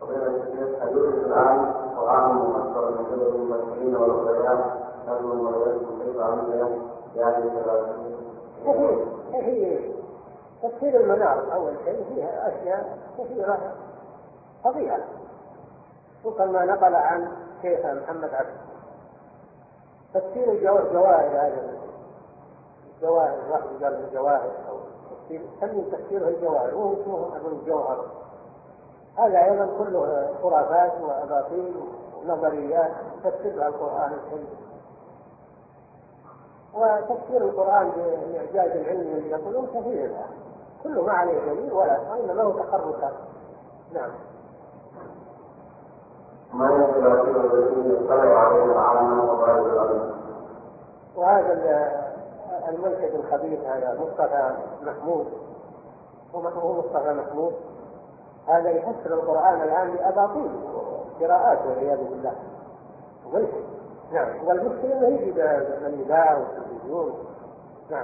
حدود الآن وعام أكثر من قبل المسلمين والأولياء نظم المريض كيف عمل يعني هي تفسير المنار أول شيء فيها أشياء كثيرة فضيحة، وكما نقل عن شيخ محمد عبد تفسير الجواهر، هذا الجواهر واحد قال الجواهر أو تفسيره الجواهر وهو اسمه أبو الجوهر، هذا أيضا كله خرافات وأباطيل ونظريات تفسيرها القرآن الكريم. وتفسير القرآن بإعجاز العلم الذي يقولون كثير كله ما عليه دليل وإنما له تخرصات. نعم. ما يمكن الذي يطلع عليه العالم وبعد العلم. وهذا الملحد الخبيث هذا مصطفى محمود، هو مصطفى محمود، هذا يفسر القرآن الآن بأباطيل قراءات والعياذ بالله ملحد. نعم. والمشكلة انه يجي بالإذاعة والتلفزيون. نعم.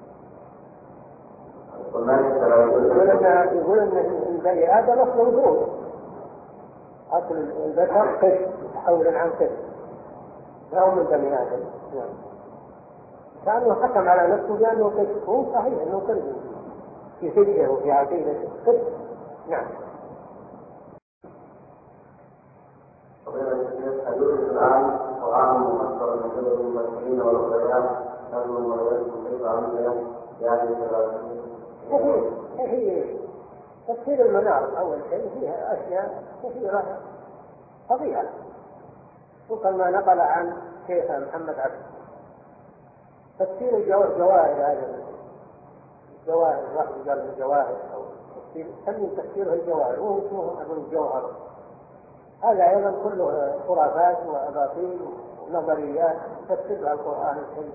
يقول ان بني آدم أصل وجود، أصل البشر قش تحول عن قش، لا هو من بني آدم. نعم. كانه حكم على نفسه بأنه قش، هو صحيح أنه كذب في فكره وفي عقيدته قش. نعم. حدود الآن وعام أكثر من قبل المسلمين والأولياء نظم المريض كيف عمل يعني هي تفسير المنار أول شيء فيها أشياء كثيرة فضيحة، وكما نقل عن شيخ محمد عبد تفسير الجواهر، هذا الجواهر واحد قال الجواهر أو تفسيره الجواهر وهو اسمه أبو الجوهر، هذا أيضا كله خرافات وأباطيل ونظريات تفسيرها القرآن الكريم.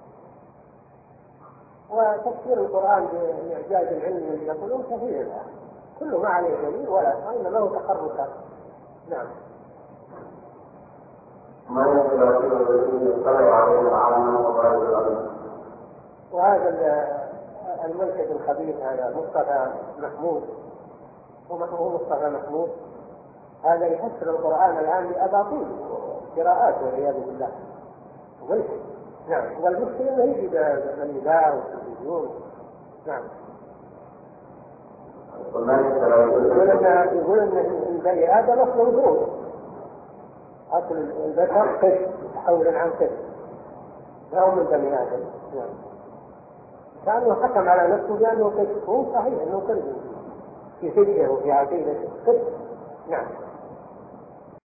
وتفسير القرآن بإعجاز العلم الذي يقولون كثير كله ما عليه دليل وإنما له تخرصات. نعم. ما يمكن الذي يطلع عليه العالم وبعد العلم. وهذا الملحد الخبيث هذا مصطفى محمود، هو مصطفى محمود، هذا يفسر القرآن الآن بأباطيل قراءات والعياذ بالله ملحد. نعم. والمشكلة انه يجي بالإذاعة والتلفزيون. نعم. يقول ان بني آدم أصل وجود، أصل البشر قش تحول عن قش، لا هو من بني آدم. نعم. كانه حكم على نفسه بأنه قش، هو صحيح أنه كذب في فكره وفي عقيدته قش. نعم.